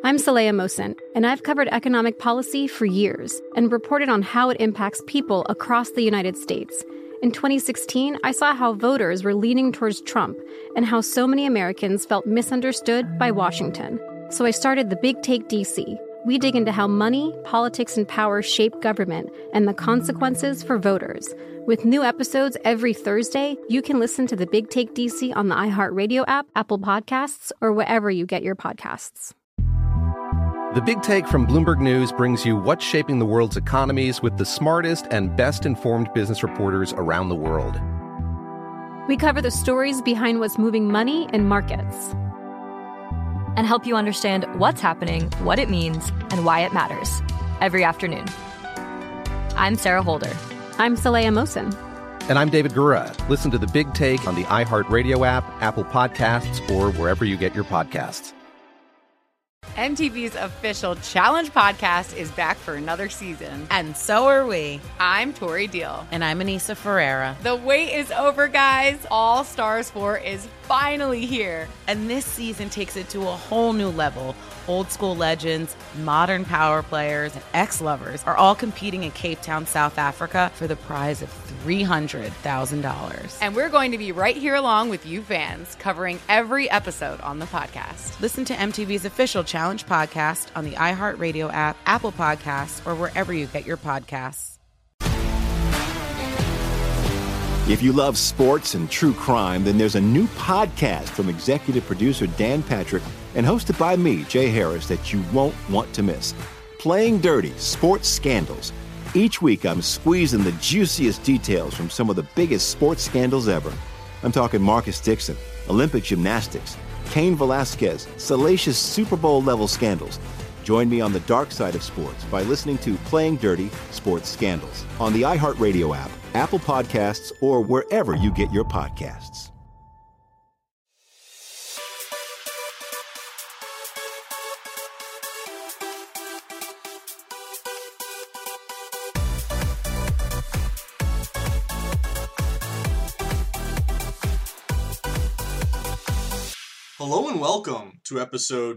I'm Saleha Mohsin, and I've covered economic policy for years and reported on how it impacts people across the United States. In 2016, I saw how voters were leaning towards Trump and how so many Americans felt misunderstood by Washington. So I started The Big Take DC. We dig into how money, politics, and power shape government and the consequences for voters. With new episodes every Thursday, you can listen to The Big Take DC on the iHeartRadio app, Apple Podcasts, or wherever you get your podcasts. The Big Take from Bloomberg News brings you what's shaping the world's economies with the smartest and best-informed business reporters around the world. We cover the stories behind what's moving money and markets, and help you understand what's happening, what it means, and why it matters every afternoon. I'm Sarah Holder. I'm Saleha Mohsin. And I'm David Gura. Listen to The Big Take on the iHeartRadio app, Apple Podcasts, or wherever you get your podcasts. MTV's official Challenge podcast is back for another season. And so are we. I'm Tori Deal. And I'm Anissa Ferreira. The wait is over, guys. All Stars 4 is finally here. And this season takes it to a whole new level. Old school legends, modern power players, and ex-lovers are all competing in Cape Town, South Africa for the prize of $300,000. And we're going to be right here along with you fans, covering every episode on the podcast. Listen to MTV's official Challenge podcast on the iHeartRadio app, Apple Podcasts, or wherever you get your podcasts. If you love sports and true crime, then there's a new podcast from executive producer Dan Patrick and hosted by me, Jay Harris, that you won't want to miss. Playing Dirty: Sports Scandals. Each week, I'm squeezing the juiciest details from some of the biggest sports scandals ever. I'm talking Marcus Dixon, Olympic gymnastics, Cain Velasquez, salacious Super Bowl-level scandals. Join me on the dark side of sports by listening to Playing Dirty: Sports Scandals on the iHeartRadio app, Apple Podcasts, or wherever you get your podcasts. Hello and welcome to episode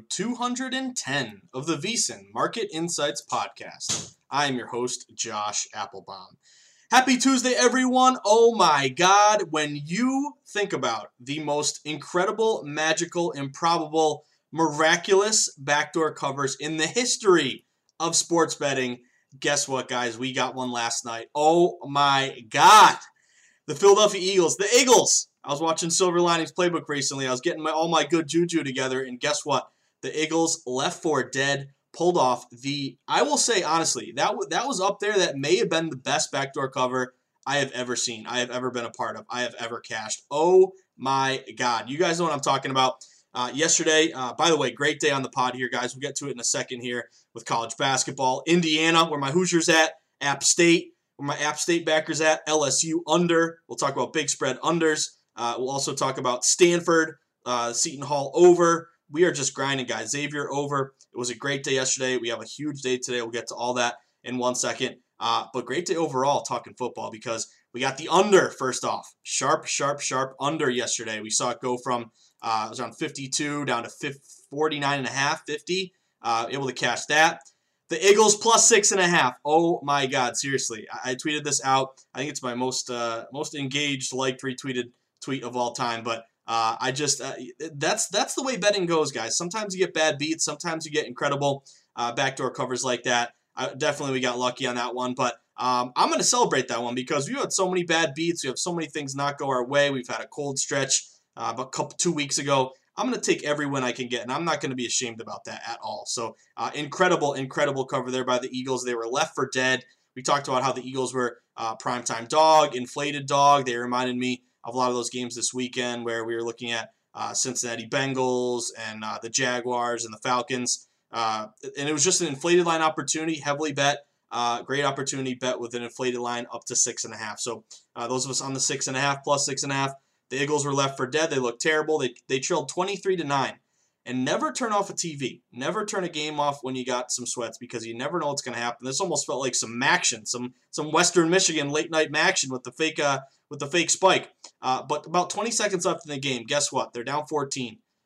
210 of the VSiN Market Insights Podcast. I am your host, Josh Applebaum. Happy Tuesday, everyone. Oh my God, when you think about the most incredible, magical, improbable, miraculous backdoor covers in the history of sports betting, guess what, guys? We got one last night. Oh my God. The Philadelphia Eagles, the Eagles. I was watching Silver Linings Playbook recently. I was getting all my good juju together, and guess what? The Eagles left for dead, pulled off I will say, honestly, that was up there. That may have been the best backdoor cover I have ever seen, I have ever been a part of, I have ever cashed. Oh my God. You guys know what I'm talking about. Yesterday, by the way, great day on the pod here, guys. We'll get to it in a second here with college basketball. Indiana, where my Hoosiers at. App State, where my App State backers at. LSU under. We'll talk about big spread unders. We'll also talk about Stanford, Seton Hall over. We are just grinding, guys. Xavier over. It was a great day yesterday. We have a huge day today. We'll get to all that in 1 second. But great day overall talking football because we got the under first off. Sharp under yesterday. We saw it go from it was around 52 down to 49.5, 50. Able to cash that. The Eagles plus 6.5. Oh my God, seriously. I tweeted this out. I think it's my most engaged, liked, retweeted tweet of all time, but that's the way betting goes, guys. Sometimes you get bad beats, sometimes you get incredible backdoor covers like that. Definitely we got lucky on that one, but I'm going to celebrate that one because we had so many bad beats. We have so many things not go our way. We've had a cold stretch about 2 weeks ago. I'm going to take every win I can get, and I'm not going to be ashamed about that at all. So incredible cover there by the Eagles. They were left for dead. We talked about how the Eagles were primetime dog, inflated dog. They reminded me of a lot of those games this weekend where we were looking at Cincinnati Bengals and the Jaguars and the Falcons. And it was just an inflated line opportunity, heavily bet. Great opportunity bet with an inflated line up to 6.5. So those of us on the 6.5 plus 6.5, the Eagles were left for dead. They looked terrible. They trailed 23-9. And never turn off a TV. Never turn a game off when you got some sweats because you never know what's going to happen. This almost felt like some action, some Western Michigan late night action with the fake spike. But about 20 seconds left in the game. Guess what? They're down 14.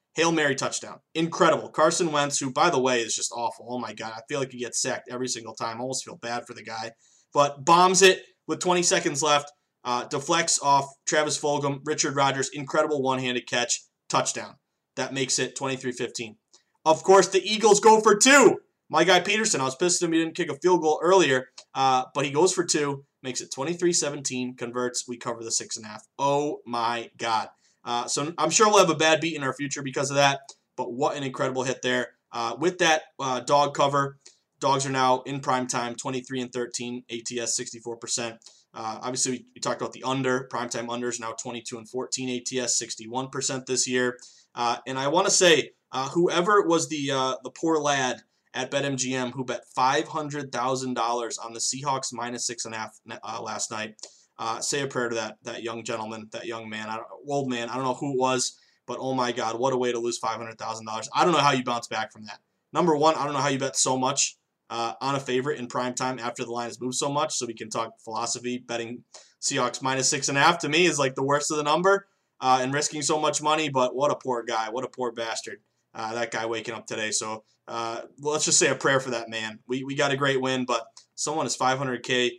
Hail Mary touchdown. Incredible. Carson Wentz, who, by the way, is just awful. Oh, my God. I feel like he gets sacked every single time. I almost feel bad for the guy. But bombs it with 20 seconds left. Deflects off Travis Fulgham. Richard Rodgers, incredible one-handed catch. Touchdown. That makes it 23-15. Of course, the Eagles go for 2. My guy Peterson, I was pissed at him he didn't kick a field goal earlier, but he goes for 2. Makes it 23-17. Converts. We cover the 6.5. Oh, my God. So I'm sure we'll have a bad beat in our future because of that, but what an incredible hit there. With that dog cover, dogs are now in prime time, 23-13, ATS 64%. Obviously, we talked about the under. Primetime unders now 22-14, ATS 61% this year. And I want to say, whoever was the poor lad at BetMGM who bet $500,000 on the Seahawks -6.5 last night, say a prayer to that young gentleman, that young man, old man. I don't know who it was, but oh my God, what a way to lose $500,000. I don't know how you bounce back from that. Number one, I don't know how you bet so much on a favorite in prime time after the line has moved so much. So we can talk philosophy. Betting Seahawks -6.5 to me is like the worst of the number and risking so much money. But what a poor guy, what a poor bastard. That guy waking up today. So let's just say a prayer for that man. We got a great win, but someone is $500K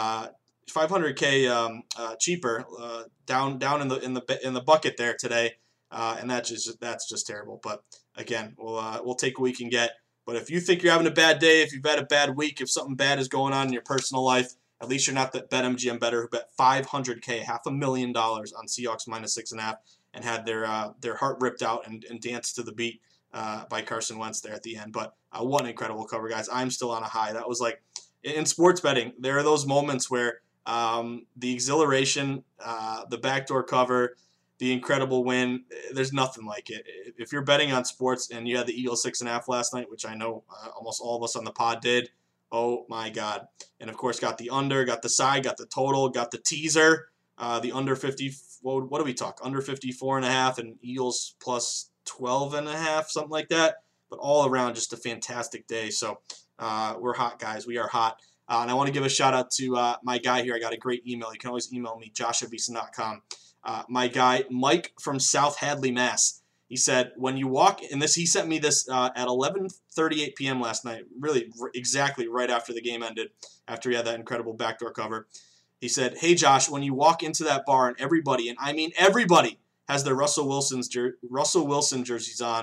cheaper down in the bucket there today, and that's just terrible. But again, we'll take what we can get. But if you think you're having a bad day, if you've had a bad week, if something bad is going on in your personal life, at least you're not that BetMGM better who bet $500K, $500,000 on Seahawks -6.5, and had their heart ripped out and danced to the beat by Carson Wentz there at the end. But what an incredible cover, guys! I'm still on a high. That was like in sports betting. There are those moments where the exhilaration, the backdoor cover, the incredible win, there's nothing like it. If you're betting on sports and you had the Eagles 6.5 last night, which I know almost all of us on the pod did, oh my God. And of course, got the under, got the side, got the total, got the teaser, the under 50, what do we talk? Under 54.5 and Eagles plus 12.5, something like that. But all around, just a fantastic day. So we're hot, guys. We are hot. And I want to give a shout out to my guy here. I got a great email. You can always email me, josh@vsin.com. My guy, Mike from South Hadley, Mass. He said, when you walk in this, he sent me this at 11:38 p.m. last night, really exactly right after the game ended, after he had that incredible backdoor cover. He said, hey, Josh, when you walk into that bar and everybody, and I mean everybody, has their Russell Wilson jerseys on, ...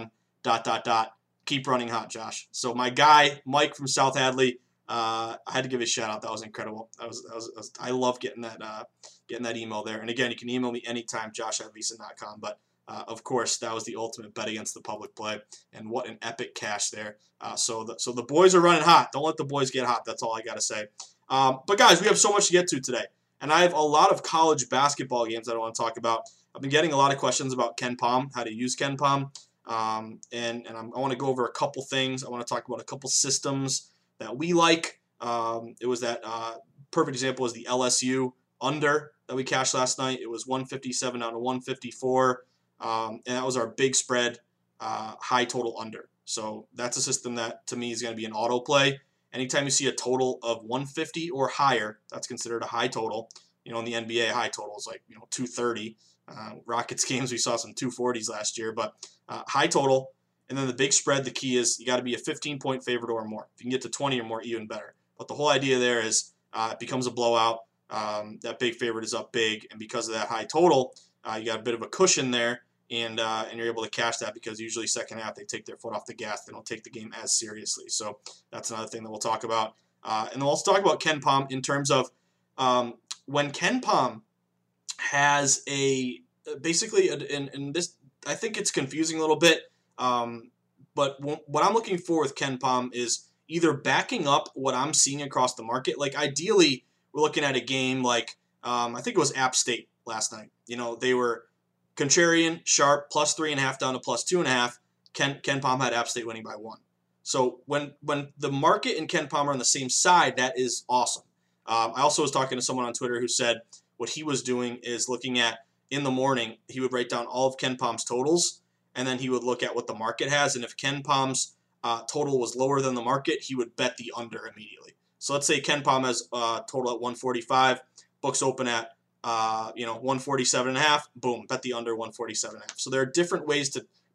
Keep running hot, Josh. So my guy, Mike from South Hadley, I had to give a shout out. That was incredible. I love getting that email there. And again, you can email me anytime, josh@vsin.com. But of course, that was the ultimate bet against the public play, and what an epic cash there. So the boys are running hot. Don't let the boys get hot. That's all I got to say. But guys, we have so much to get to today, and I have a lot of college basketball games that I want to talk about. I've been getting a lot of questions about KenPom, how to use KenPom, and I want to go over a couple things. I want to talk about a couple systems that we like. It was that perfect example was the LSU under that we cashed last night. It was 157 out of 154, and that was our big spread high total under. So that's a system that to me is going to be an auto play. Anytime you see a total of 150 or higher, that's considered a high total. In the NBA, high total is like 230. Rockets games, we saw some 240s last year, but high total. And then the big spread, the key is you got to be a 15-point favorite or more. If you can get to 20 or more, even better. But the whole idea there is it becomes a blowout. That big favorite is up big, and because of that high total, you got a bit of a cushion there, and you're able to cash that because usually second half they take their foot off the gas. They don't take the game as seriously. So that's another thing that we'll talk about. And then we'll also talk about KenPom in terms of when KenPom has basically, and this, I think it's confusing a little bit, but what I'm looking for with KenPom is either backing up what I'm seeing across the market. Like ideally, we're looking at a game like, I think it was App State last night. They were contrarian, sharp, plus 3.5 down to plus 2.5. KenPom had App State winning by 1. So when the market and KenPom are on the same side, that is awesome. I also was talking to someone on Twitter who said what he was doing is looking at, in the morning, he would write down all of KenPom's totals, and then he would look at what the market has, and if KenPom's total was lower than the market, he would bet the under immediately. So let's say KenPom has total at 145, books open at 147.5, boom, bet the under 147.5. So there are different ways to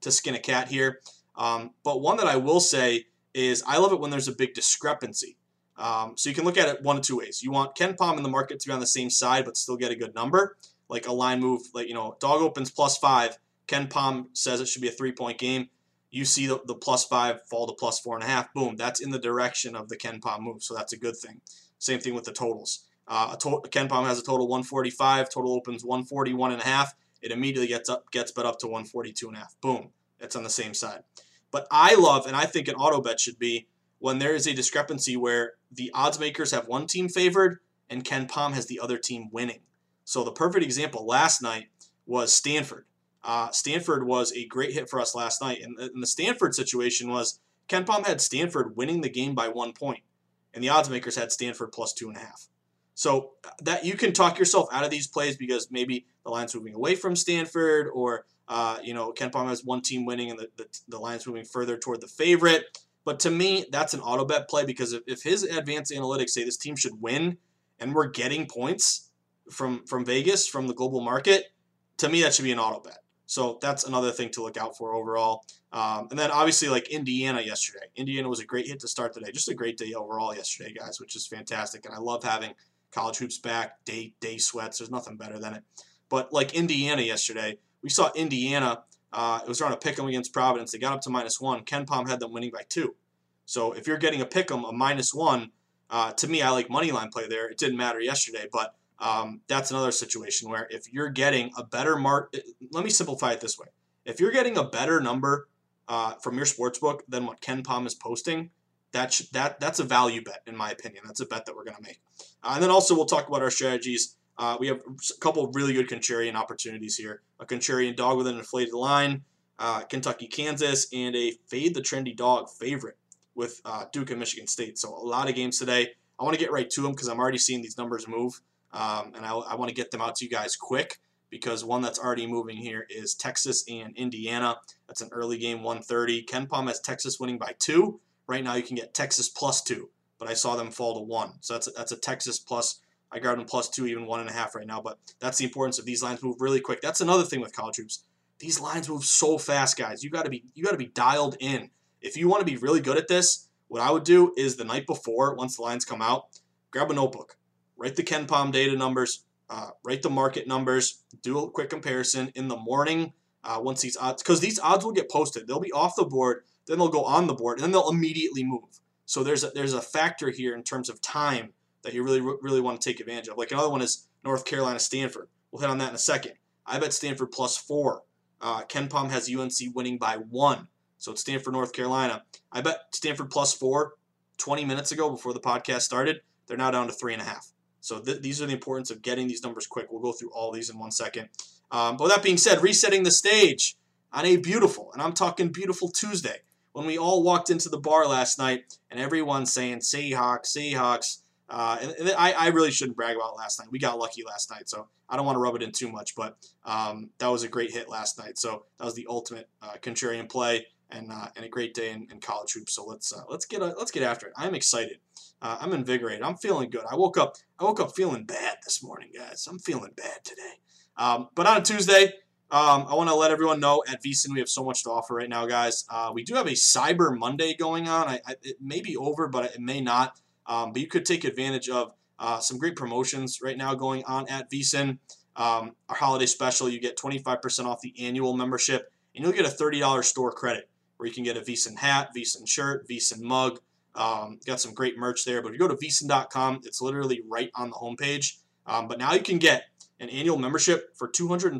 to skin a cat here. But one that I will say is I love it when there's a big discrepancy. So you can look at it one of two ways. You want KenPom in the market to be on the same side but still get a good number, like a line move, like, dog opens +5. KenPom says it should be a 3-point game. You see the +5 fall to +4.5. Boom, that's in the direction of the KenPom move, so that's a good thing. Same thing with the totals. KenPom has a total 145. Total opens 141.5. It immediately gets bet up to 142.5. Boom, it's on the same side. But I love, and I think an auto bet should be when there is a discrepancy where the odds makers have one team favored and KenPom has the other team winning. So the perfect example last night was Stanford. Stanford was a great hit for us last night. And the Stanford situation was KenPom had Stanford winning the game by 1 point, and the odds makers had Stanford +2.5. So that you can talk yourself out of these plays because maybe the line's moving away from Stanford, or KenPom has one team winning and the line's moving further toward the favorite. But to me, that's an auto bet play because if his advanced analytics say this team should win and we're getting points from Vegas, from the global market, to me that should be an auto bet. So that's another thing to look out for overall. And then obviously like Indiana yesterday. Indiana was a great hit to start the day. Just a great day overall yesterday, guys, which is fantastic. And I love having college hoops back, day sweats. There's nothing better than it. But like Indiana yesterday, we saw Indiana, it was around a pick'em against Providence. They got up to -1. KenPom had them winning by 2. So if you're getting a pick'em, a -1, to me, I like money line play there. It didn't matter yesterday, but that's another situation where if you're getting a better let me simplify it this way. If you're getting a better number from your sportsbook than what KenPom is posting, that's a value bet, in my opinion. That's a bet that we're going to make. And then also we'll talk about our strategies. We have a couple of really good contrarian opportunities here. A contrarian dog with an inflated line, Kentucky, Kansas, and a fade the trendy dog favorite with Duke and Michigan State. So a lot of games today. I want to get right to them because I'm already seeing these numbers move. And I want to get them out to you guys quick because one that's already moving here is Texas and Indiana. That's an early game, 1:30. KenPom has Texas winning by 2. Right now you can get Texas +2, but I saw them fall to 1. So that's a Texas plus. I grabbed them +2, even 1.5 right now. But that's the importance of these lines move really quick. That's another thing with college hoops. These lines move so fast, guys. You got to be dialed in. If you want to be really good at this, what I would do is the night before, once the lines come out, grab a notebook. Write the KenPom data numbers, write the market numbers, do a quick comparison in the morning once these odds, because these odds will get posted. They'll be off the board, then they'll go on the board, and then they'll immediately move. So there's a factor here in terms of time that you really want to take advantage of. Like another one is North Carolina, Stanford. We'll hit on that in a second. I bet Stanford +4. KenPom has UNC winning by 1. So it's Stanford, North Carolina. I bet Stanford +4 20 minutes ago before the podcast started. They're now down to 3.5. So these are the importance of getting these numbers quick. We'll go through all these in 1 second. But with that being said, resetting the stage on a beautiful, and I'm talking beautiful Tuesday, when we all walked into the bar last night and everyone's saying Seahawks, Seahawks. And I really shouldn't brag about last night. We got lucky last night, so I don't want to rub it in too much. But that was a great hit last night. So that was the ultimate contrarian play and a great day in college hoops. So let's get after it. I'm excited. I'm invigorated. I'm feeling good. I woke up feeling bad this morning, guys. I'm feeling bad today. But on Tuesday, I want to let everyone know at VSiN we have so much to offer right now, guys. We do have a Cyber Monday going on. It may be over, but it may not. But you could take advantage of some great promotions right now going on at VSiN. Our holiday special, you get 25% off the annual membership, and you'll get a $30 store credit where you can get a VSiN hat, VSiN shirt, VSiN mug. Got some great merch there. But if you go to VSiN.com, it's literally right on the homepage. But now you can get an annual membership for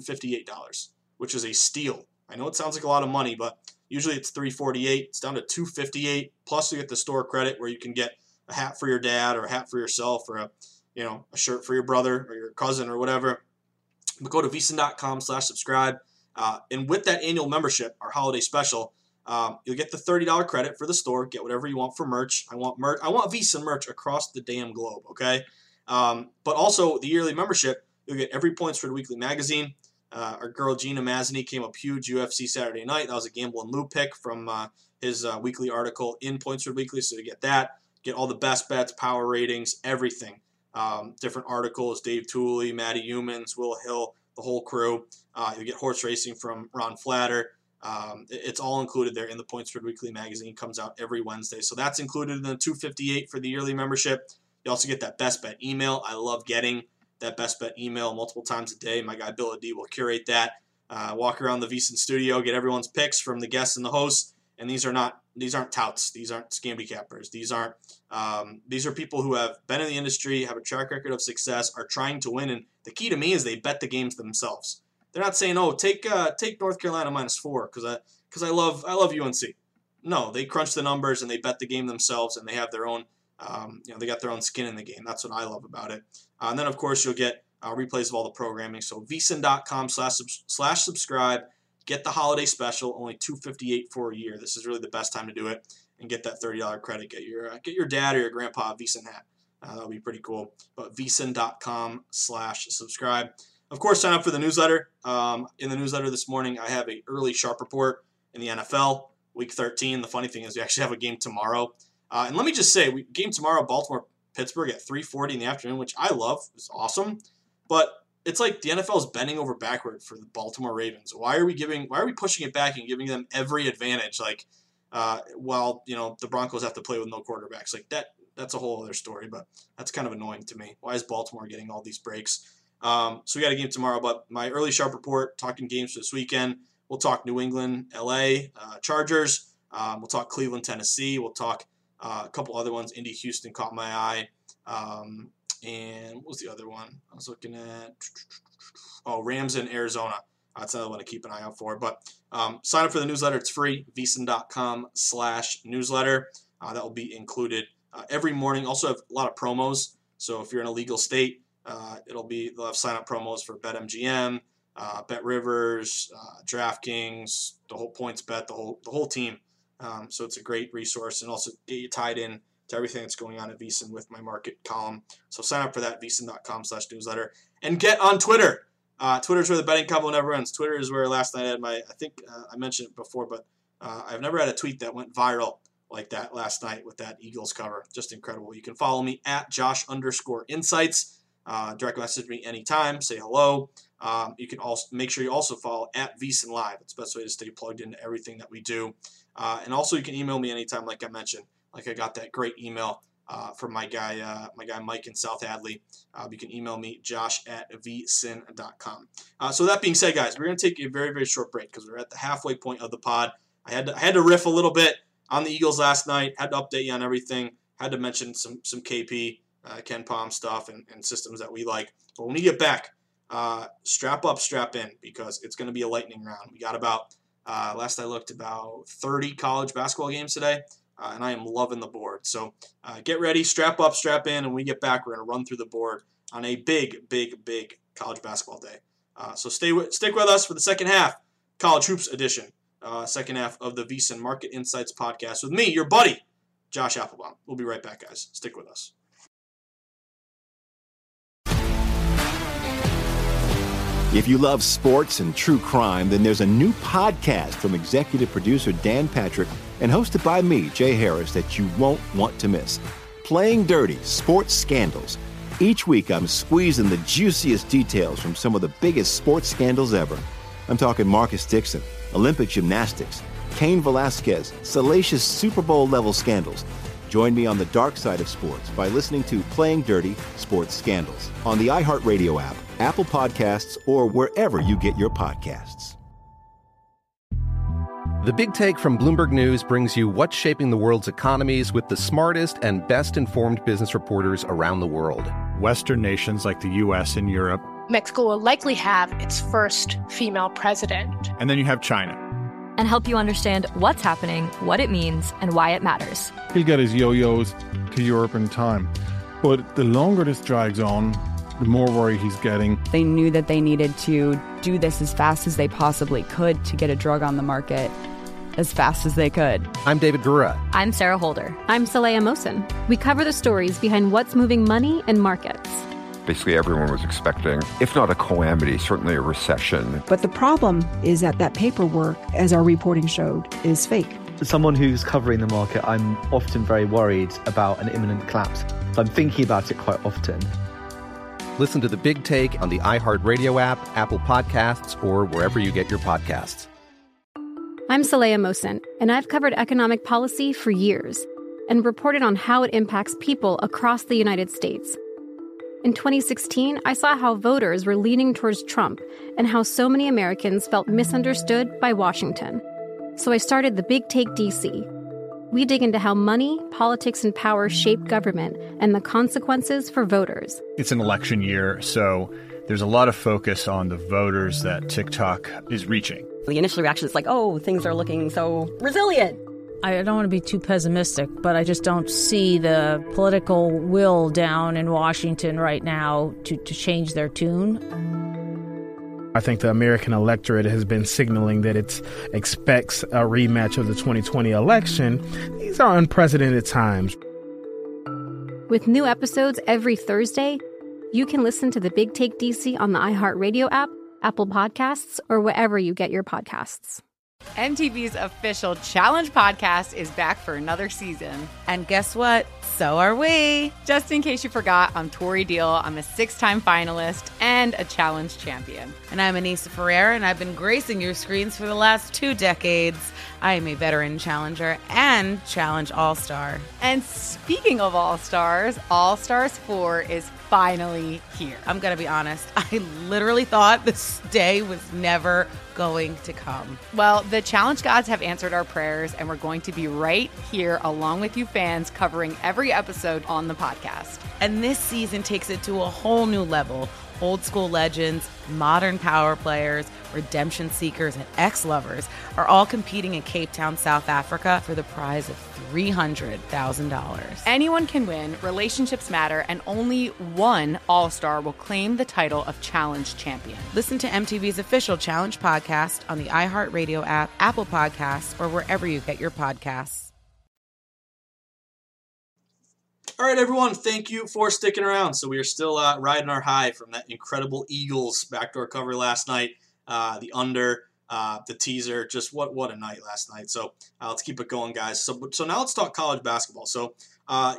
$258, which is a steal. I know it sounds like a lot of money, but usually it's $348. It's down to $258. Plus you get the store credit where you can get a hat for your dad or a hat for yourself or a shirt for your brother or your cousin or whatever. But go to VSiN.com/subscribe. And with that annual membership, our holiday special, you'll get the $30 credit for the store. Get whatever you want for merch. I want VSiN merch across the damn globe, okay? But also the yearly membership, you'll get every Points for the Weekly magazine. Our girl Gina Mazzini came up huge UFC Saturday night. That was a Gamble and Lou pick from his weekly article in Points for the Weekly. So you get that. Get all the best bets, power ratings, everything. Different articles, Dave Tooley, Matty Humans, Will Hill, the whole crew. You get horse racing from Ron Flatter. It's all included there in the Points Spread Weekly magazine. It comes out every Wednesday. So that's included in the $258 for the yearly membership. You also get that Best Bet email. I love getting that Best Bet email multiple times a day. My guy Bill D will curate that. Walk around the VSiN studio, get everyone's picks from the guests and the hosts. And these aren't touts. These aren't scamby cappers. These are people who have been in the industry, have a track record of success, are trying to win. And the key to me is they bet the games themselves. They're not saying, "Oh, take North Carolina -4 because I love UNC." No, they crunch the numbers and they bet the game themselves, and they have their own, they got their own skin in the game. That's what I love about it. And then of course you'll get replays of all the programming. So VSiN.com/subscribe. Get the holiday special, only $258 for a year. This is really the best time to do it and get that $30 credit. Get your dad or your grandpa a VSiN hat. That'll be pretty cool. But VSiN.com/subscribe. Of course, sign up for the newsletter. In the newsletter this morning, I have an early sharp report in the NFL, Week 13. The funny thing is we actually have a game tomorrow. And let me just say, game tomorrow, Baltimore-Pittsburgh at 3:40 in the afternoon, which I love. It's awesome. But it's like the NFL is bending over backward for the Baltimore Ravens. Why are we pushing it back and giving them every advantage? While the Broncos have to play with no quarterbacks. Like that's a whole other story, but that's kind of annoying to me. Why is Baltimore getting all these breaks? So we got a game tomorrow, but my early sharp report, talking games for this weekend. We'll talk New England, LA, Chargers. We'll talk Cleveland, Tennessee. We'll talk a couple other ones. Indy, Houston caught my eye. And what was the other one I was looking at? Oh, Rams in Arizona. That's another one to keep an eye out for. But sign up for the newsletter. It's free. VSiN.com/newsletter. That will be included every morning. Also have a lot of promos. So if you're in a legal state, they'll have sign-up promos for BetMGM, BetRivers, DraftKings, the whole PointsBet, the whole team. So it's a great resource, and also get you tied in to everything that's going on at VSiN with my market column. So sign up for that, VSiN.com/newsletter. And get on Twitter. Twitter's where the betting combo never ends. Twitter is where last night I had I mentioned it before, but I've never had a tweet that went viral like that last night with that Eagles cover. Just incredible. You can follow me at Josh_Insights. Direct message me anytime. Say hello. You can also make sure you also follow at VSiN Live. It's the best way to stay plugged into everything that we do. And also you can email me anytime, like I mentioned. Like I got that great email from my guy Mike in South Hadley. You can email me, josh@vsin.com. So that being said, guys, we're going to take a very, very short break because we're at the halfway point of the pod. I had to riff a little bit on the Eagles last night. Had to update you on everything. Had to mention some KP, Ken Palm stuff and systems that we like. But when we get back, strap up, strap in, because it's going to be a lightning round. We got about, last I looked, about 30 college basketball games today. And I am loving the board. So get ready, strap up, strap in, and when we get back, we're going to run through the board on a big, big, big college basketball day. So stick with us for the second half, College Hoops edition, second half of the VSiN Market Insights podcast with me, your buddy, Josh Applebaum. We'll be right back, guys. Stick with us. If you love sports and true crime, then there's a new podcast from executive producer Dan Patrick and hosted by me, Jay Harris, that you won't want to miss. Playing Dirty: Sports Scandals. Each week, I'm squeezing the juiciest details from some of the biggest sports scandals ever. I'm talking Marcus Dixon, Olympic gymnastics, Cain Velasquez, salacious Super Bowl-level scandals. Join me on the dark side of sports by listening to Playing Dirty: Sports Scandals on the iHeartRadio app, Apple Podcasts, or wherever you get your podcasts. The Big Take from Bloomberg News brings you what's shaping the world's economies with the smartest and best-informed business reporters around the world. Western nations like the U.S. and Europe. Mexico will likely have its first female president. And then you have China. And help you understand what's happening, what it means, and why it matters. He'll get his yo-yos to Europe in time. But the longer this drags on, the more worry he's getting. They knew that they needed to do this as fast as they possibly could to get a drug on the market as fast as they could. I'm David Gura. I'm Sarah Holder. I'm Saleha Mohsin. We cover the stories behind what's moving money and markets. Basically, everyone was expecting, if not a calamity, certainly a recession. But the problem is that paperwork, as our reporting showed, is fake. As someone who's covering the market, I'm often very worried about an imminent collapse. So I'm thinking about it quite often. Listen to The Big Take on the iHeartRadio app, Apple Podcasts, or wherever you get your podcasts. I'm Saleha Mohsin, and I've covered economic policy for years and reported on how it impacts people across the United States. In 2016, I saw how voters were leaning towards Trump and how so many Americans felt misunderstood by Washington. So I started The Big Take DC. We dig into how money, politics, and power shape government and the consequences for voters. It's an election year, so there's a lot of focus on the voters that TikTok is reaching. The initial reaction is like, oh, things are looking so resilient. I don't want to be too pessimistic, but I just don't see the political will down in Washington right now to change their tune. I think the American electorate has been signaling that it expects a rematch of the 2020 election. These are unprecedented times. With new episodes every Thursday, you can listen to The Big Take DC on the iHeartRadio app, Apple Podcasts, or wherever you get your podcasts. MTV's official Challenge podcast is back for another season. And guess what? So are we. Just in case you forgot, I'm Tori Deal. I'm a 6-time finalist and a Challenge champion. And I'm Anissa Ferreira, and I've been gracing your screens for the last 2 decades. I am a veteran challenger and Challenge All-Star. And speaking of All-Stars, All-Stars 4 is finally here. I'm going to be honest. I literally thought this day was never going to come. Well, the Challenge gods have answered our prayers, and we're going to be right here along with you fans covering every episode on the podcast. And this season takes it to a whole new level. Old school legends, modern power players, redemption seekers, and ex-lovers are all competing in Cape Town, South Africa for the prize of $300,000. Anyone can win, relationships matter, and only one All-Star will claim the title of Challenge champion. Listen to MTV's official Challenge podcast on the iHeartRadio app, Apple Podcasts, or wherever you get your podcasts. All right, everyone, thank you for sticking around. So we are still riding our high from that incredible Eagles backdoor cover last night, the under, the teaser. Just what a night last night. So let's keep it going, guys. So now let's talk college basketball. So I've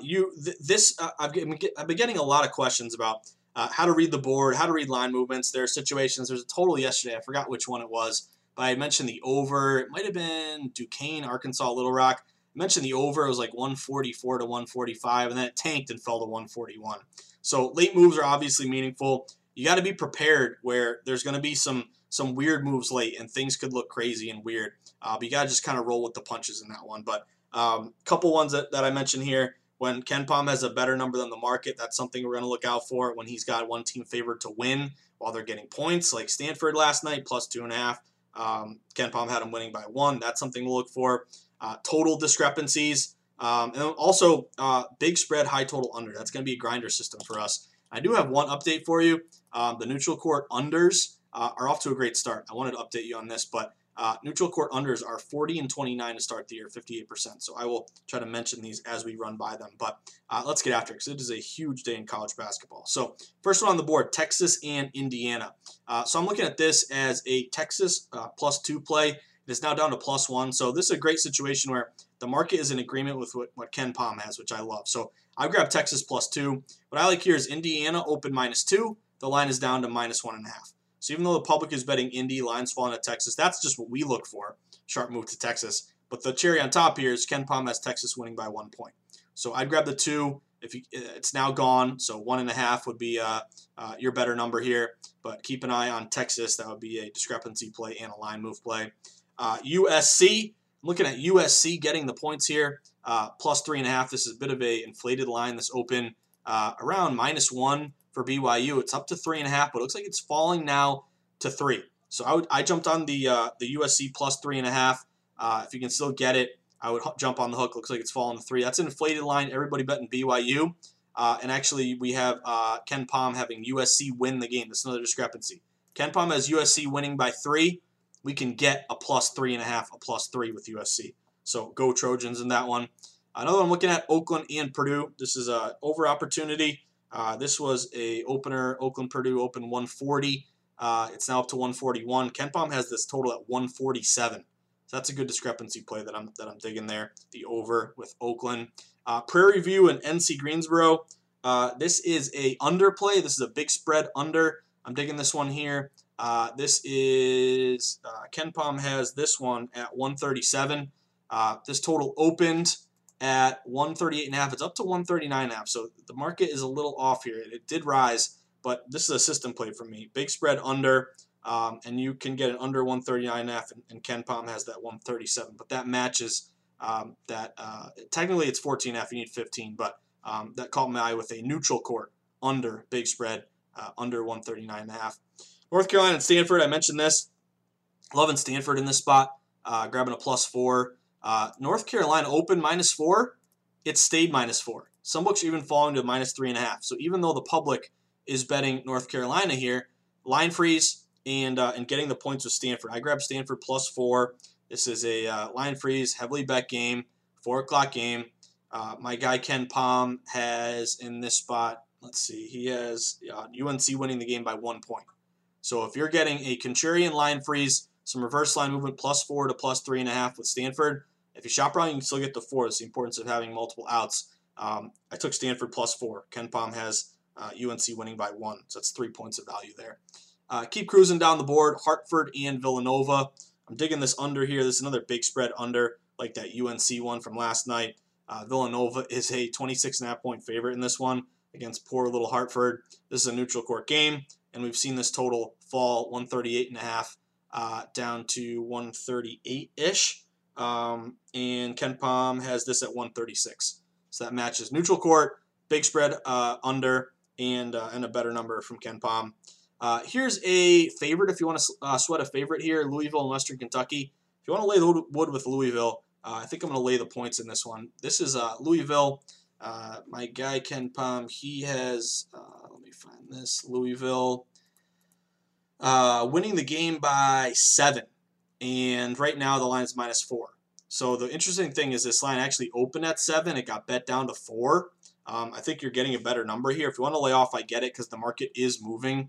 been getting a lot of questions about how to read the board, how to read line movements. There are situations. There's a total yesterday. I forgot which one it was, but I mentioned the over. It might have been Duquesne, Arkansas, Little Rock. I mentioned the over. It was like 144 to 145, and then it tanked and fell to 141. So late moves are obviously meaningful. You got to be prepared where there's going to be some weird moves late, and things could look crazy and weird. But you got to just kind of roll with the punches in that one. But couple ones that I mentioned here. When KenPom has a better number than the market, that's something we're going to look out for. When he's got one team favored to win while they're getting points, like Stanford last night, plus 2.5. KenPom had him winning by 1. That's something to look for. Total discrepancies. And then also big spread, high total under. That's going to be a grinder system for us. I do have one update for you. The neutral court unders are off to a great start. I wanted to update you on this, but neutral court unders are 40 and 29 to start the year, 58%. So I will try to mention these as we run by them. But let's get after it because it is a huge day in college basketball. So first one on the board, Texas and Indiana. So I'm looking at this as a Texas +2 play. It's now down to +1. So this is a great situation where the market is in agreement with what KenPom has, which I love. So I grabbed Texas +2. What I like here is Indiana open -2. The line is down to -1.5. So even though the public is betting Indy, lines falling to Texas, that's just what we look for. Sharp move to Texas. But the cherry on top here is KenPom has Texas winning by 1 point. So I'd grab the 2. It's now gone, so 1.5 would be your better number here. But keep an eye on Texas. That would be a discrepancy play and a line move play. USC, I'm looking at USC getting the points here, +3.5. This is a bit of a inflated line. This open around -1 for BYU. It's up to 3.5, but it looks like it's falling now to 3. So I jumped on the USC +3.5. If you can still get it, I would jump on the hook. Looks like it's falling to 3. That's an inflated line. Everybody betting BYU. And actually, we have KenPom having USC win the game. That's another discrepancy. KenPom has USC winning by 3. We can get a +3.5, a +3 with USC. So go Trojans in that one. Another one, looking at Oakland and Purdue. This is a over opportunity. This was a opener. Oakland-Purdue open 140. It's now up to 141. KenPom has this total at 147. So that's a good discrepancy play that I'm digging there. The over with Oakland. Prairie View and NC Greensboro. This is a under play. This is a big spread under. I'm digging this one here. This is KenPom has this one at 137. This total opened at 138.5. It's up to 139.5. So the market is a little off here. It did rise, but this is a system play for me. Big spread under, and you can get an under 139.5, and KenPom has that 137. But that matches technically it's 14.5. You need 15, but that caught my eye with a neutral court under big spread under 139.5. North Carolina and Stanford, I mentioned this. Loving Stanford in this spot, grabbing a +4. North Carolina open -4. It stayed -4. Some books are even falling to -3.5. So even though the public is betting North Carolina here, line freeze and getting the points with Stanford. I grabbed Stanford +4. This is a line freeze, heavily bet game, 4 o'clock game. My guy KenPom has in this spot, let's see, he has UNC winning the game by 1 point. So if you're getting a contrarian line freeze, some reverse line movement +4 to +3.5 with Stanford, if you shop around, you can still get the 4. It's the importance of having multiple outs. I took Stanford +4. KenPom has UNC winning by 1, so that's 3 points of value there. Keep cruising down the board, Hartford and Villanova. I'm digging this under here. This is another big spread under, like that UNC one from last night. Villanova is a 26.5 point favorite in this one against poor little Hartford. This is a neutral court game, and we've seen this total fall 138.5 down to 138-ish. And KenPom has this at 136. So that matches neutral court, big spread under, and a better number from KenPom. Here's a favorite if you want to sweat a favorite here, Louisville and Western Kentucky. If you want to lay the wood with Louisville, I think I'm going to lay the points in this one. This is Louisville. My guy KenPom, he has, let me find this, Louisville winning the game by 7. And right now the line is -4. So the interesting thing is this line actually opened at 7. It got bet down to 4. I think you're getting a better number here. If you want to lay off, I get it because the market is moving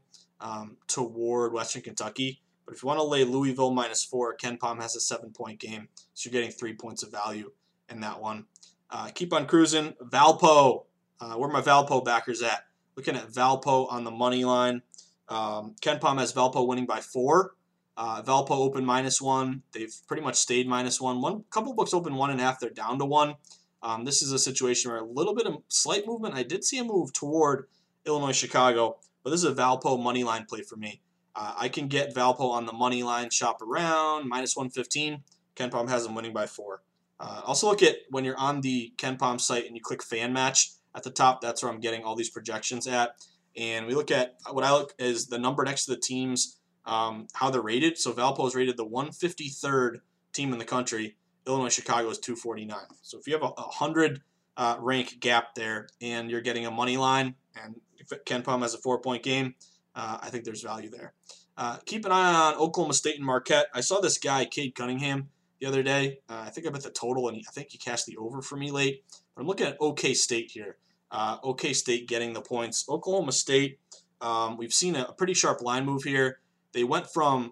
toward Western Kentucky. But if you want to lay Louisville -4, KenPom has a 7-point game. So you're getting 3 points of value in that one. Keep on cruising. Valpo. Where are my Valpo backers at? Looking at Valpo on the money line. KenPom has Valpo winning by 4. Valpo open -1. They've pretty much stayed -1. One couple books open 1.5. They're down to 1. This is a situation where a little bit of slight movement. I did see a move toward Illinois Chicago, but this is a Valpo money line play for me. I can get Valpo on the money line, shop around -115. KenPom has them winning by 4. Also look at when you're on the KenPom site and you click fan match at the top. That's where I'm getting all these projections at. And we look at what I look is the number next to the teams. How they're rated. So Valpo is rated the 153rd team in the country. Illinois Chicago is 249. So if you have a 100 rank gap there and you're getting a money line and KenPom has a 4-point game, I think there's value there. Keep an eye on Oklahoma State and Marquette. I saw this guy, Cade Cunningham, the other day. I think I bet the total, and I think he cashed the over for me late. But I'm looking at OK State here. OK State getting the points. Oklahoma State, we've seen a pretty sharp line move here. They went from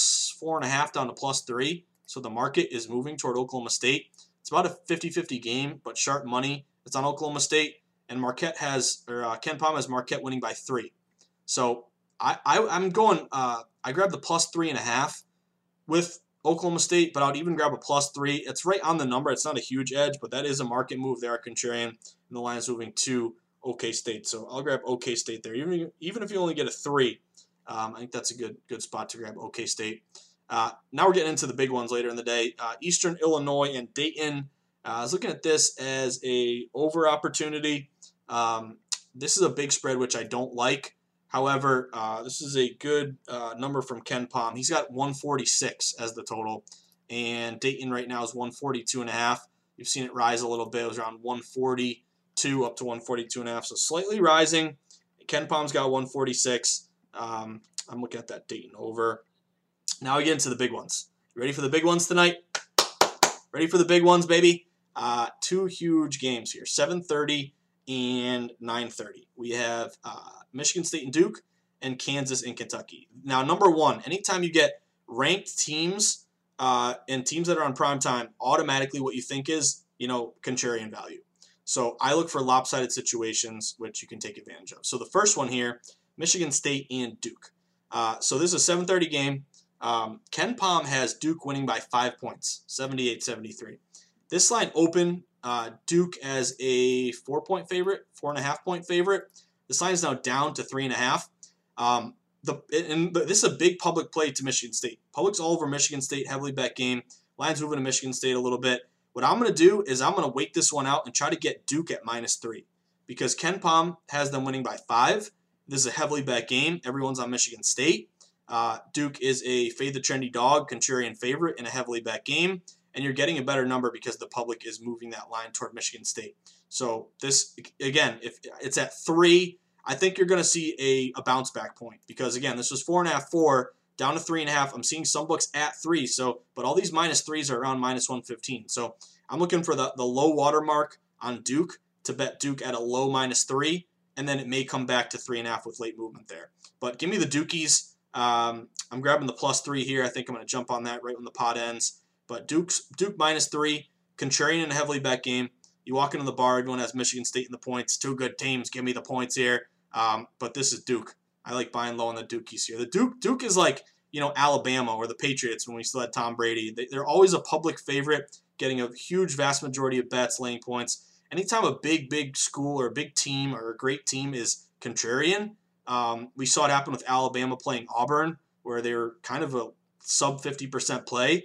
+4.5 down to +3, so the market is moving toward Oklahoma State. It's about a 50-50 game, but sharp money. It's on Oklahoma State, and KenPom has Marquette winning by 3. So I'm going. I grabbed the +3.5 with Oklahoma State, but I would even grab a +3. It's right on the number. It's not a huge edge, but that is a market move. They are contrarian, and the line is moving to OK State. So I'll grab OK State there, even if you only get a 3. I think that's a good spot to grab OK State. Now we're getting into the big ones later in the day. Eastern Illinois and Dayton. I was looking at this as a over opportunity. This is a big spread, which I don't like. However, this is a good number from KenPom. He's got 146 as the total, and Dayton right now is 142.5. You've seen it rise a little bit. It was around 142 up to 142.5, so slightly rising. KenPom's got 146. I'm looking at that Dayton over. Now we get into the big ones. You ready for the big ones tonight? Ready for the big ones, baby? 2 huge games here, 7:30 and 9:30. We have Michigan State and Duke and Kansas and Kentucky. Now, number one, anytime you get ranked teams and teams that are on prime time, automatically what you think is, contrarian value. So I look for lopsided situations, which you can take advantage of. So the first one here, Michigan State and Duke. So this is a 7:30 game. KenPom has Duke winning by 5 points, 78-73. This line opened Duke as a 4-point favorite, 4.5-point favorite. This line is now down to 3.5. This is a big public play to Michigan State. Public's all over Michigan State, heavily bet game. Line's moving to Michigan State a little bit. What I'm going to do is I'm going to wait this one out and try to get Duke at -3 because KenPom has them winning by 5. This is a heavily bet game. Everyone's on Michigan State. Duke is a fade the trendy dog, contrarian favorite in a heavily bet game, and you're getting a better number because the public is moving that line toward Michigan State. So this, again, if it's at 3, I think you're going to see a bounce back point because, again, this was 4.5, 4, down to 3.5. I'm seeing some books at 3, but all these -3s are around -115. So I'm looking for the low water mark on Duke to bet Duke at a low -3, and then it may come back to 3.5 with late movement there. But give me the Dukies. I'm grabbing the +3 here. I think I'm going to jump on that right when the pot ends. But Duke -3, contrarian in a heavily bet game. You walk into the bar, everyone has Michigan State in the points. 2 good teams. Give me the points here. But this is Duke. I like buying low on the Dukies here. The Duke is like, Alabama or the Patriots when we still had Tom Brady. They're always a public favorite, getting a huge, vast majority of bets, laying points. Anytime a big school or a big team or a great team is contrarian, we saw it happen with Alabama playing Auburn, where they were kind of a sub 50% play.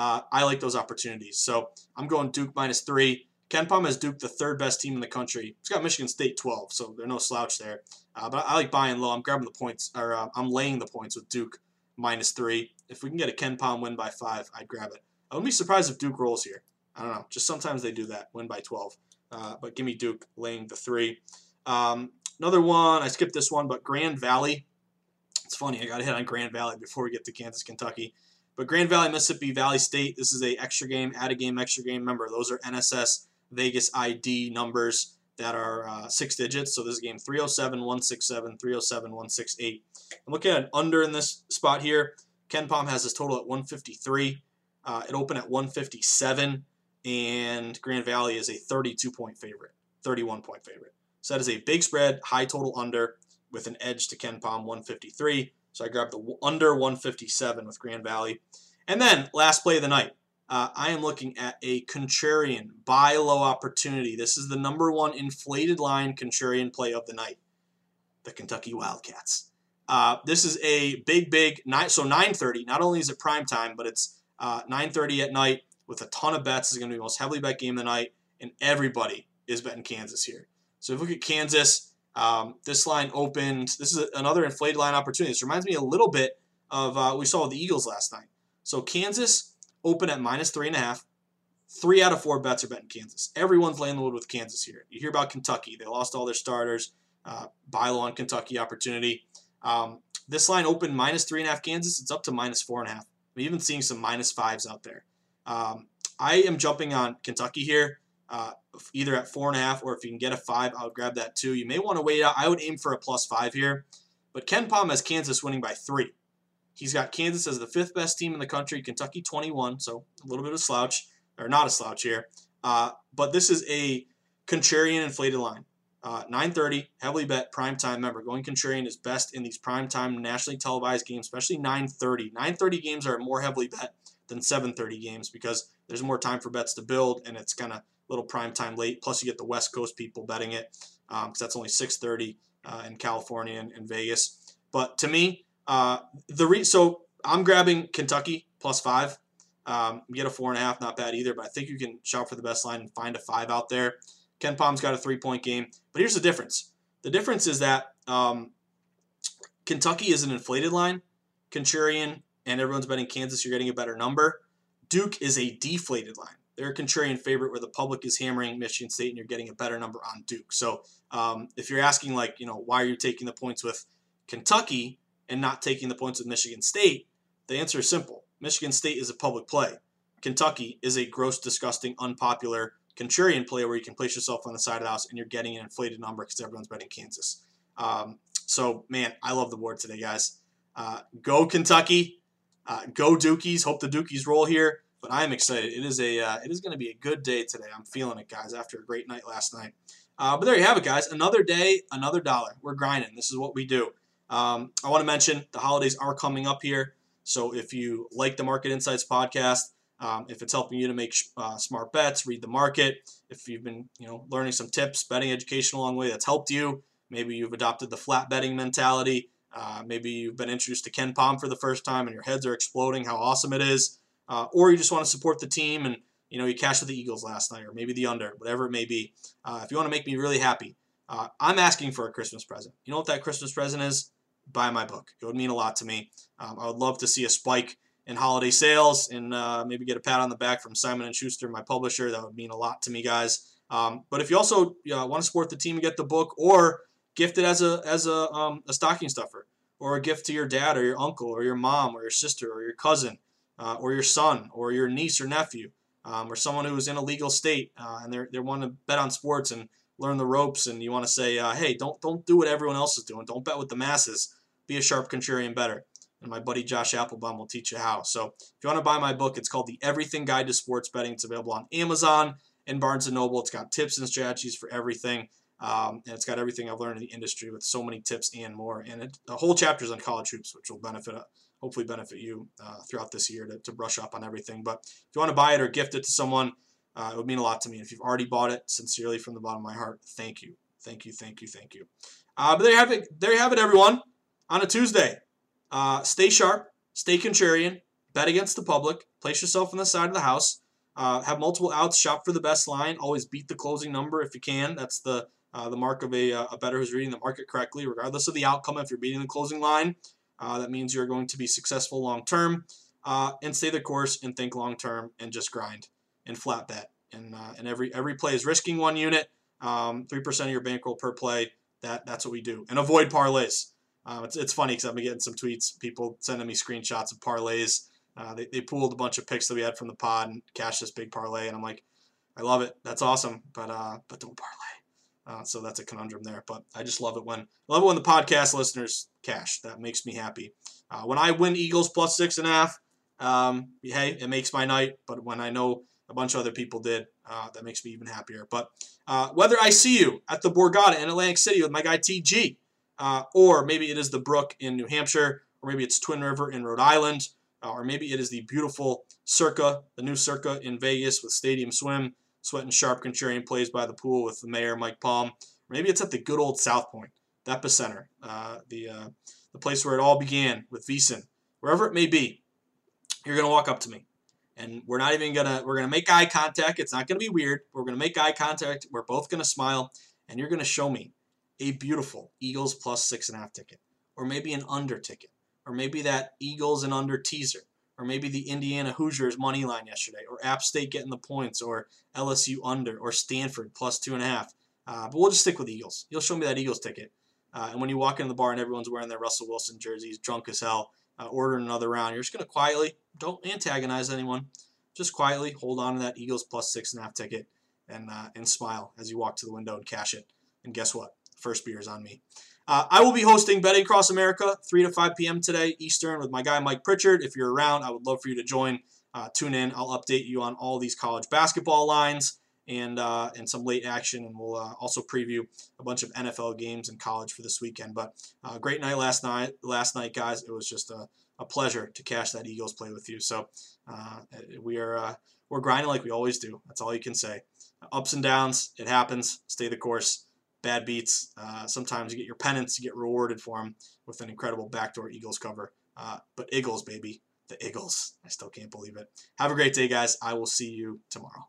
I like those opportunities. So I'm going Duke -3. KenPom has Duke the 3rd best team in the country. It's got Michigan State 12, so they're no slouch there. But I like buying low. I'm grabbing the points, or I'm laying the points with Duke -3. If we can get a KenPom win by 5, I'd grab it. I wouldn't be surprised if Duke rolls here. I don't know. Just sometimes they do that, win by 12. But give me Duke laying the 3. Another one, I skipped this one, but Grand Valley. It's funny, I got to hit on Grand Valley before we get to Kansas, Kentucky. But Grand Valley, Mississippi Valley State, this is a extra game, add a game, extra game. Remember, those are NSS Vegas ID numbers that are 6 digits. So this is game 307-167, 307-168. I'm looking at an under in this spot here. KenPom has this total at 153. It opened at 157, and Grand Valley is a 32-point favorite, 31-point favorite. So that is a big spread, high total under with an edge to KenPom 153. So I grabbed the under 157 with Grand Valley. And then last play of the night, I am looking at a contrarian buy low opportunity. This is the number 1 inflated line contrarian play of the night, the Kentucky Wildcats. This is a big 9:30. Not only is it prime time, but it's 9:30 at night with a ton of bets. This is going to be the most heavily bet game of the night, and everybody is betting Kansas here. So if we look at Kansas, this line opened. This is another inflated line opportunity. This reminds me a little bit of what we saw with the Eagles last night. So Kansas opened at -3.5. 3 out of 4 bets are betting Kansas. Everyone's laying the wood with Kansas here. You hear about Kentucky. They lost all their starters. Buy low on Kentucky opportunity. This line opened -3.5 Kansas. It's up to -4.5. I'm even seeing some -5s out there. I am jumping on Kentucky here, either at 4.5 or if you can get a 5, I would grab that too. You may want to wait out. I would aim for a +5 here. But KenPom has Kansas winning by 3. He's got Kansas as the 5th best team in the country, Kentucky 21, so a little bit of a slouch, or not a slouch here. But this is a contrarian inflated line. 9:30, heavily bet, primetime. Remember, going contrarian is best in these primetime nationally televised games, especially 9:30. 9:30 games are more heavily bet than 7:30 games because there's more time for bets to build, and it's kind of a little primetime late. Plus, you get the West Coast people betting it because that's only 6:30 in California and Vegas. But to me, so I'm grabbing Kentucky +5. You get a 4.5, not bad either, but I think you can shop for the best line and find a 5 out there. KenPom's got a 3-point game, but here's the difference. The difference is that Kentucky is an inflated line, contrarian, and everyone's betting Kansas. You're getting a better number. Duke is a deflated line. They're a contrarian favorite where the public is hammering Michigan State, and you're getting a better number on Duke. So if you're asking, why are you taking the points with Kentucky and not taking the points with Michigan State, the answer is simple. Michigan State is a public play. Kentucky is a gross, disgusting, unpopular contrarian play where you can place yourself on the side of the house and you're getting an inflated number because everyone's betting Kansas. So, man, I love the board today, guys. Go Kentucky. Go Dukies. Hope the Dukies roll here. But I'm excited. It is going to be a good day today. I'm feeling it, guys, after a great night last night. But there you have it, guys. Another day, another dollar. We're grinding. This is what we do. I want to mention the holidays are coming up here. So if you like the Market Insights podcast, if it's helping you to make smart bets, read the market, if you've been learning some tips, betting education along the way that's helped you, maybe you've adopted the flat betting mentality, maybe you've been introduced to Ken Pom for the first time and your heads are exploding how awesome it is, or you just want to support the team and you cashed with the Eagles last night or maybe the under, whatever it may be. If you want to make me really happy, I'm asking for a Christmas present. You know what that Christmas present is? Buy my book. It would mean a lot to me. I would love to see a spike in holiday sales and maybe get a pat on the back from Simon & Schuster, my publisher. That would mean a lot to me, guys. But if you also want to support the team and get the book, or gift it as a stocking stuffer, or a gift to your dad or your uncle or your mom or your sister or your cousin or your son or your niece or nephew, or someone who is in a legal state and they want to bet on sports and learn the ropes, and you want to say, hey, don't do what everyone else is doing. Don't bet with the masses. Be a sharp contrarian bettor. And my buddy Josh Applebaum will teach you how. So if you want to buy my book, it's called The Everything Guide to Sports Betting. It's available on Amazon and Barnes & Noble. It's got tips and strategies for everything. And it's got everything I've learned in the industry with so many tips and more. And the whole chapter is on college hoops, which will hopefully benefit you throughout this year to brush up on everything. But if you want to buy it or gift it to someone, it would mean a lot to me. If you've already bought it, sincerely from the bottom of my heart, thank you. Thank you, thank you, thank you. But there you have it, everyone, on a Tuesday. Stay sharp, stay contrarian, bet against the public, place yourself on the side of the house, have multiple outs, shop for the best line, always beat the closing number if you can. That's the mark of a bettor who's reading the market correctly, regardless of the outcome. If you're beating the closing line, that means you're going to be successful long term, and stay the course and think long term and just grind and flat bet. And every play is risking 1 unit, 3% of your bankroll per play. That's what we do, and avoid parlays. It's funny because I've been getting some tweets, people sending me screenshots of parlays. They pooled a bunch of picks that we had from the pod and cashed this big parlay, and I'm like, I love it. That's awesome, but don't parlay. So that's a conundrum there. But I just love it when the podcast listeners cash. That makes me happy. When I win Eagles plus 6.5, hey, it makes my night. But when I know a bunch of other people did, that makes me even happier. But whether I see you at the Borgata in Atlantic City with my guy TG, or maybe it is the Brook in New Hampshire, or maybe it's Twin River in Rhode Island, or maybe it is the beautiful Circa, the new Circa in Vegas with Stadium Swim, sweating sharp contrarian plays by the pool with the mayor, Mike Palm. Or maybe it's at the good old South Point, the epicenter, the place where it all began with VSiN. Wherever it may be, you're going to walk up to me. And we're going to make eye contact. It's not going to be weird. We're going to make eye contact. We're both going to smile. And you're going to show me a beautiful Eagles plus 6.5 ticket, or maybe an under ticket, or maybe that Eagles and under teaser, or maybe the Indiana Hoosiers money line yesterday, or App State getting the points, or LSU under, or Stanford plus 2.5. But we'll just stick with Eagles. You'll show me that Eagles ticket. And when you walk into the bar and everyone's wearing their Russell Wilson jerseys, drunk as hell, ordering another round, you're just going to quietly, don't antagonize anyone, just quietly hold on to that Eagles plus 6.5 ticket and smile as you walk to the window and cash it. And guess what? First beer is on me. I will be hosting Betting Across America 3 to 5 p.m. today Eastern with my guy Mike Pritchard. If you're around, I would love for you to join. Tune in. I'll update you on all these college basketball lines and some late action, and we'll also preview a bunch of NFL games in college for this weekend. But great night last night, guys. It was just a pleasure to cash that Eagles play with you. So we're grinding like we always do. That's all you can say. Ups and downs, it happens. Stay the course. Bad beats. Sometimes you get your pennants, you get rewarded for them with an incredible backdoor Eagles cover. But Eagles, baby. The Eagles. I still can't believe it. Have a great day, guys. I will see you tomorrow.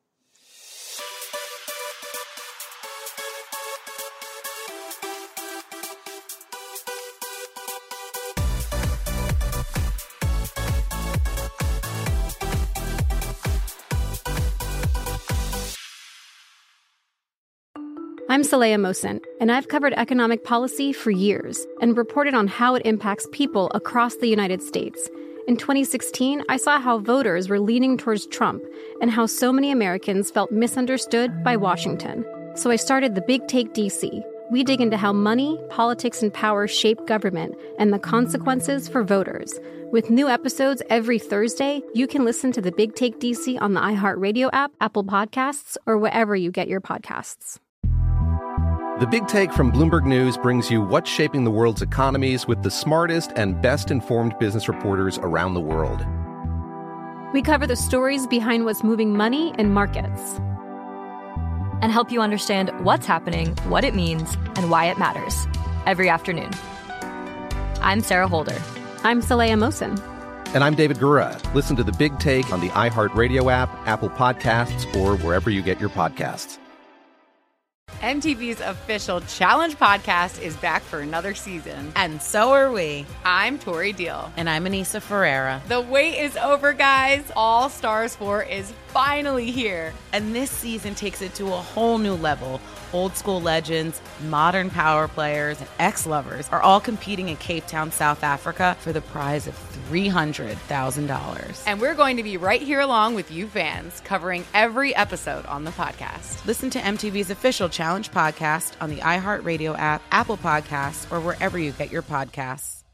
I'm Saleha Mohsin, and I've covered economic policy for years and reported on how it impacts people across the United States. In 2016, I saw how voters were leaning towards Trump and how so many Americans felt misunderstood by Washington. So I started The Big Take DC. We dig into how money, politics, and power shape government and the consequences for voters. With new episodes every Thursday, you can listen to The Big Take DC on the iHeartRadio app, Apple Podcasts, or wherever you get your podcasts. The Big Take from Bloomberg News brings you what's shaping the world's economies with the smartest and best-informed business reporters around the world. We cover the stories behind what's moving money and markets, and help you understand what's happening, what it means, and why it matters every afternoon. I'm Sarah Holder. I'm Saleha Mohsin. And I'm David Gura. Listen to The Big Take on the iHeartRadio app, Apple Podcasts, or wherever you get your podcasts. MTV's official Challenge podcast is back for another season. And so are we. I'm Tori Deal. And I'm Anissa Ferreira. The wait is over, guys. All Stars 4 is finally here. And this season takes it to a whole new level. Old school legends, modern power players, and ex-lovers are all competing in Cape Town, South Africa for the prize of $300,000. And we're going to be right here along with you fans, covering every episode on the podcast. Listen to MTV's official Challenge podcast on the iHeartRadio app, Apple Podcasts, or wherever you get your podcasts.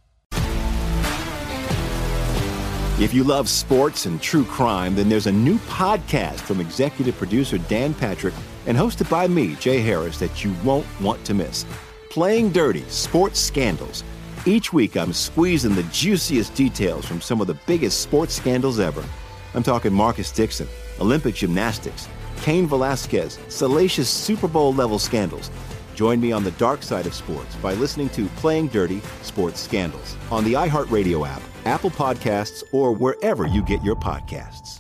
If you love sports and true crime, then there's a new podcast from executive producer Dan Patrick and hosted by me, Jay Harris, that you won't want to miss. Playing Dirty: Sports Scandals. Each week, I'm squeezing the juiciest details from some of the biggest sports scandals ever. I'm talking Marcus Dixon, Olympic gymnastics, Cain Velasquez, salacious Super Bowl-level scandals. Join me on the dark side of sports by listening to Playing Dirty: Sports Scandals on the iHeartRadio app, Apple Podcasts, or wherever you get your podcasts.